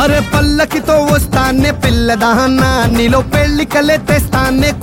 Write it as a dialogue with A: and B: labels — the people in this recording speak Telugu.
A: అరే పల్లకితో వస్తానే పిల్లదాన్న నీలో పెళ్లి కలే తెస్తానే